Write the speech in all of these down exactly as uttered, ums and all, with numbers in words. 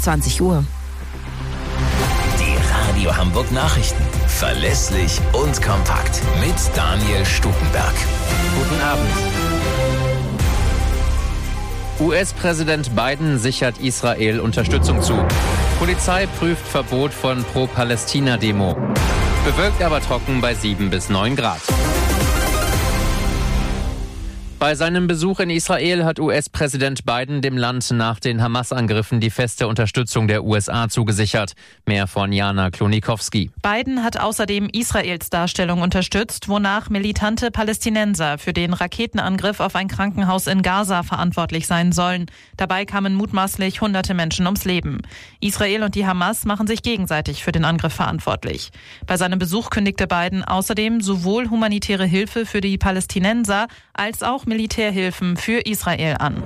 zwanzig Uhr. Die Radio Hamburg Nachrichten. Verlässlich und kompakt. Mit Daniel Stukenberg. Guten Abend. U S-Präsident Biden sichert Israel Unterstützung zu. Polizei prüft Verbot von Pro-Palästina-Demo. Bewölkt aber trocken bei sieben bis neun Grad. Bei seinem Besuch in Israel hat U S-Präsident Biden dem Land nach den Hamas-Angriffen die feste Unterstützung der U S A zugesichert. Mehr von Jana Klonikowski. Biden hat außerdem Israels Darstellung unterstützt, wonach militante Palästinenser für den Raketenangriff auf ein Krankenhaus in Gaza verantwortlich sein sollen. Dabei kamen mutmaßlich hunderte Menschen ums Leben. Israel und die Hamas machen sich gegenseitig für den Angriff verantwortlich. Bei seinem Besuch kündigte Biden außerdem sowohl humanitäre Hilfe für die Palästinenser als auch Militärhilfen für Israel an.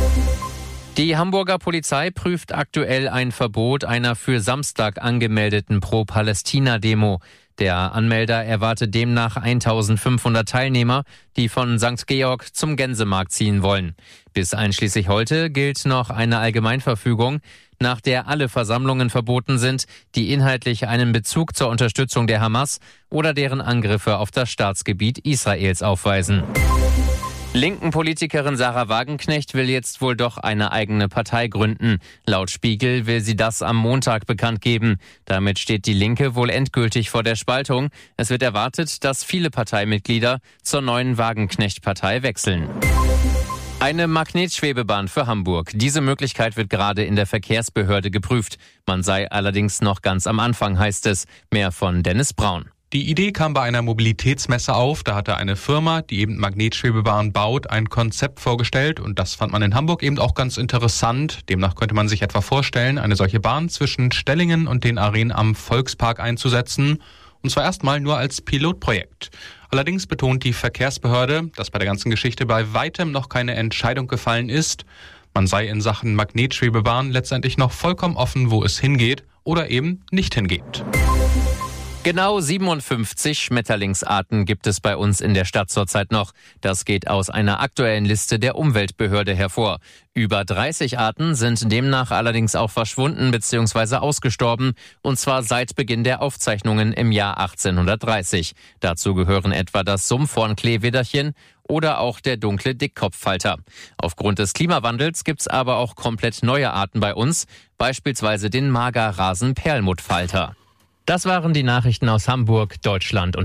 Die Hamburger Polizei prüft aktuell ein Verbot einer für Samstag angemeldeten Pro-Palästina-Demo. Der Anmelder erwartet demnach eintausendfünfhundert Teilnehmer, die von Sankt Georg zum Gänsemarkt ziehen wollen. Bis einschließlich heute gilt noch eine Allgemeinverfügung, nach der alle Versammlungen verboten sind, die inhaltlich einen Bezug zur Unterstützung der Hamas oder deren Angriffe auf das Staatsgebiet Israels aufweisen. Linken Politikerin Sarah Wagenknecht will jetzt wohl doch eine eigene Partei gründen. Laut Spiegel will sie das am Montag bekannt geben. Damit steht die Linke wohl endgültig vor der Spaltung. Es wird erwartet, dass viele Parteimitglieder zur neuen Wagenknecht-Partei wechseln. Eine Magnetschwebebahn für Hamburg. Diese Möglichkeit wird gerade in der Verkehrsbehörde geprüft. Man sei allerdings noch ganz am Anfang, heißt es. Mehr von Dennis Braun. Die Idee kam bei einer Mobilitätsmesse auf. Da hatte eine Firma, die eben Magnetschwebebahnen baut, ein Konzept vorgestellt. Und das fand man in Hamburg eben auch ganz interessant. Demnach könnte man sich etwa vorstellen, eine solche Bahn zwischen Stellingen und den Arenen am Volkspark einzusetzen. Und zwar erstmal nur als Pilotprojekt. Allerdings betont die Verkehrsbehörde, dass bei der ganzen Geschichte bei weitem noch keine Entscheidung gefallen ist. Man sei in Sachen Magnetschwebebahn letztendlich noch vollkommen offen, wo es hingeht oder eben nicht hingeht. Genau siebenundfünfzig Schmetterlingsarten gibt es bei uns in der Stadt zurzeit noch. Das geht aus einer aktuellen Liste der Umweltbehörde hervor. Über dreißig Arten sind demnach allerdings auch verschwunden bzw. ausgestorben, und zwar seit Beginn der Aufzeichnungen im Jahr achtzehnhundertdreißig. Dazu gehören etwa das Sumpfhornkleewederchen oder auch der dunkle Dickkopffalter. Aufgrund des Klimawandels gibt's aber auch komplett neue Arten bei uns, beispielsweise den Magerrasen-Perlmuttfalter. Das waren die Nachrichten aus Hamburg, Deutschland und